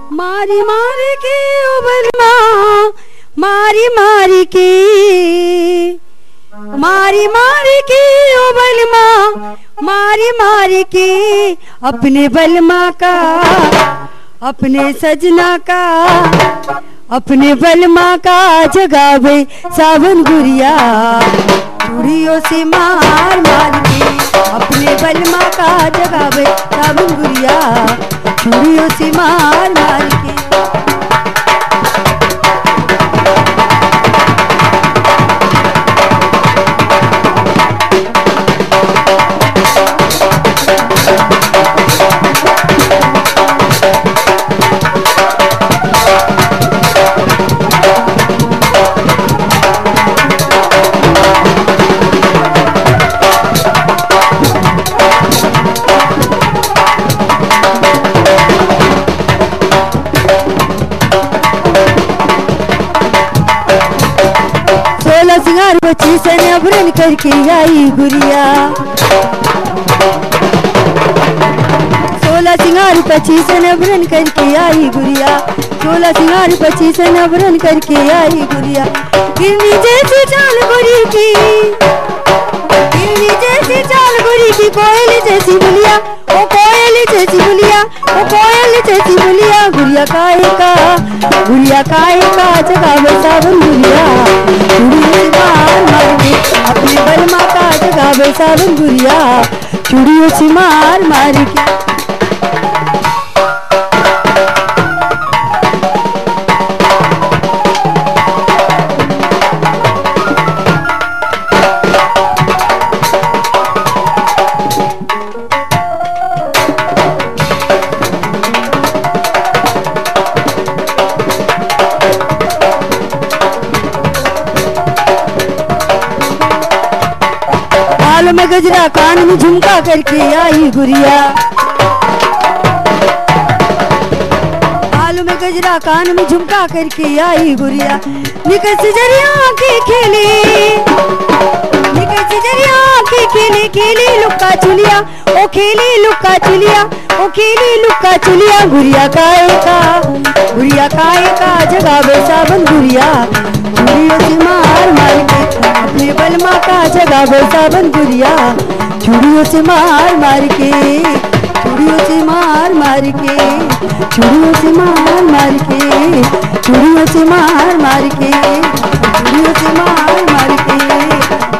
मारी मारी के ओ बलमा, मारी मारी के, मारी मारी के ओ बलमा, मारी मारी के अपने बलमा का, अपने सजना का, अपने बलमा का जगावे सावन गुरिया, चूड़ियों से मार मार के अपने बलमा का जगावे सावन गुरिया, चूड़ियों से मार मार के। 25 ने अभरन करके आई गुरिया, 16 सिंगार 25 ने अभरन करके आई गुरिया, 16 सिंगार 25 ने अभरन करके आई गुरिया। गिरनी जैसी चाल गुरी की, गिरनी जैसी चाल गुरी की, कोयल जैसी बुलिया, ओ कोयल जैसी बुलिया, ओ कोयल जैसी बुलिया। गुरिया काहे का, गुरिया काहे का जगावे सावन गुरिया, अपने बलमा का जगावे सावन गुरिया, चूड़ियों से मार मार के। बालों में गजरा कान में झुमका करके आई गुरिया, बालों में गजरा कान में झुमका करके आई गुरिया। निकल से जरिया के खेले, निकल से जरिया के खेले, खेले लुक्का चुलिया, ओ खेले लुक्का चुलिया, ओ खेले लुक्का चुलिया। गुरिया काहे का, गुरिया काहे का जगावे सावन गुरिया, चूड़ियों से मार मार के अपने बलमा का जगावे सावन गुरिया, चूड़ियों से मार मार के, चूड़ियों से मार मार के, चूड़ियों से मार मार के, चूड़ियों से मार मार के, चूड़ियों से मार मार के।